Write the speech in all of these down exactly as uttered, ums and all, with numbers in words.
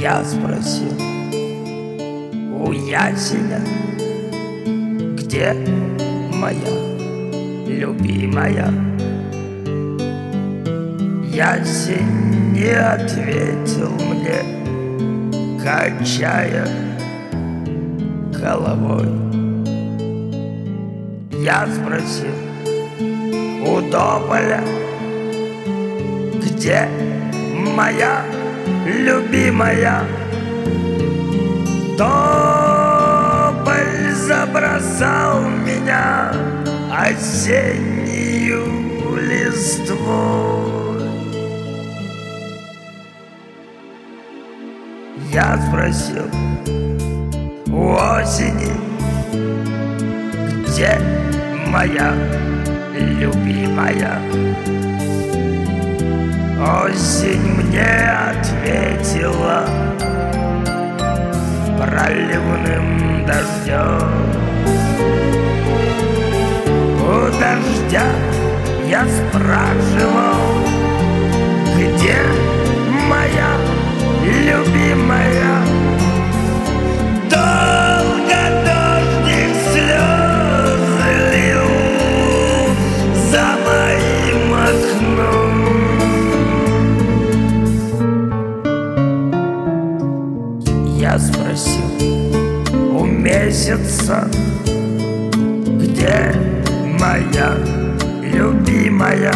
Я спросил у ясеня, где моя любимая? Ясень не ответил мне, качая головой. Я спросил у тополя, где моя любимая? Тополь забросал меня осеннюю листвой. Я спросил у осени, где моя любимая? Осень мне ответила проливным дождем. У дождя я спрашивал, где моя любимая? Долго дождик слезы лил за моим окном. Я спросил у месяца, где моя любимая?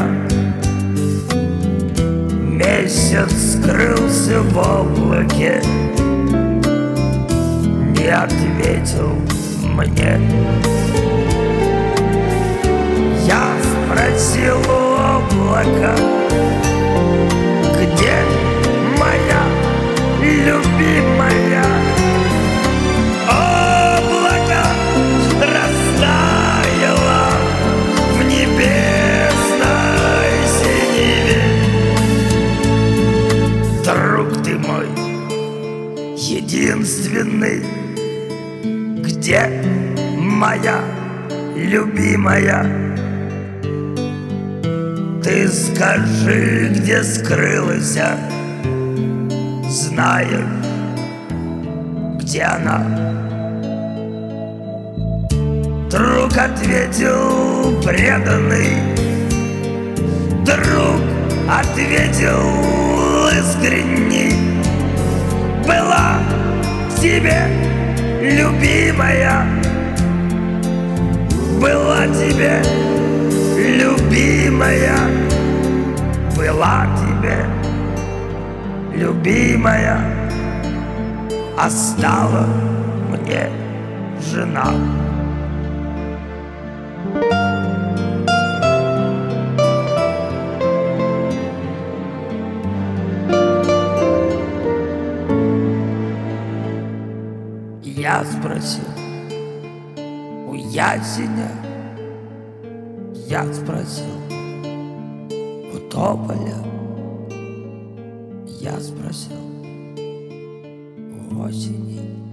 Месяц скрылся в облаке, не ответил мне. Я спросил у облака, где моя любимая? Облако растаяло в небесной синеве. Друг ты мой единственный, где моя любимая? Ты скажи, где скрылась, знаешь, где она? Друг ответил преданный, друг ответил искренний: была тебе любимая, была тебе любимая, была тебе любимая, а стала мне жена. Я спросил у ясеня, я спросил у тополя, я спросил у осени.